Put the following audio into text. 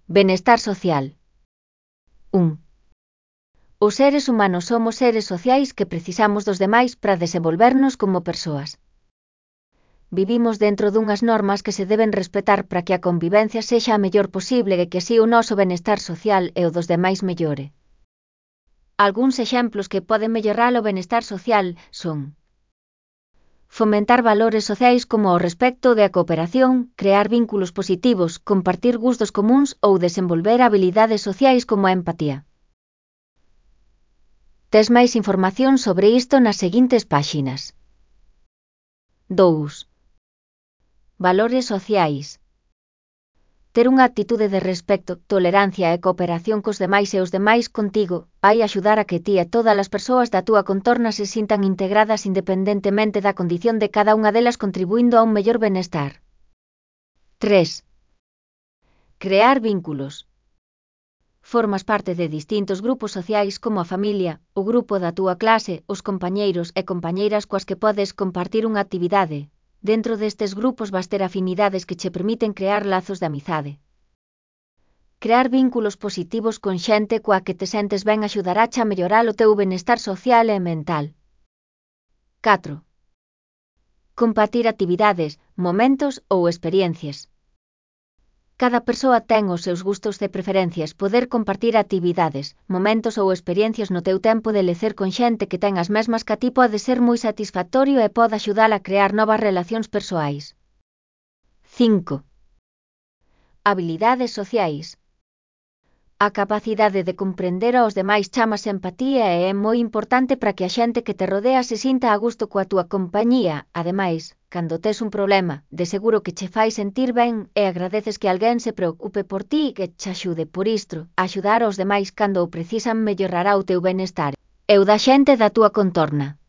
Benestar social. 1. Os seres humanos somos seres sociais que precisamos dos demais para desenvolvernos como persoas. Vivimos dentro dunhas normas que se deben respetar para que a convivencia sexa a mellor posible e que así o noso benestar social e o dos demais mellore. Algúns exemplos que poden mellorar o benestar social son: fomentar valores sociais como o respecto e a cooperación, crear vínculos positivos, compartir gustos comúns ou desenvolver habilidades sociais como a empatía. Tes máis información sobre isto nas seguintes páxinas. 2. Valores sociais. Ter unha actitude de respecto, tolerancia e cooperación cos demais e os demais contigo vai axudar a que ti e todas as persoas da túa contorna se sintan integradas independentemente da condición de cada unha delas, contribuindo a un mellor benestar. 3. Crear vínculos. Formas parte de distintos grupos sociais como a familia, o grupo da túa clase, os compañeiros e compañeiras coas que podes compartir unha actividade. Dentro destes grupos vas ter afinidades que che permiten crear lazos de amizade. Crear vínculos positivos con xente coa que te sentes ben axudarache a mellorar o teu benestar social e mental. 4. Compartir actividades, momentos ou experiencias. Cada persoa ten os seus gustos e preferencias. Poder compartir actividades, momentos ou experiencias no teu tempo de lecer con xente que ten as mesmas que a ti pode ser moi satisfactorio e pode axudar a crear novas relacións persoais. 5. Habilidades sociais. A capacidade de comprender aos demais chamase empatía e é moi importante para que a xente que te rodea se sinta a gusto coa túa compañía. Ademais, cando tes un problema, de seguro que che fai sentir ben e agradeces que alguén se preocupe por ti e que che axude. Por isto, axudar aos demais cando o precisan mellorará o teu benestar e o da xente da túa contorna.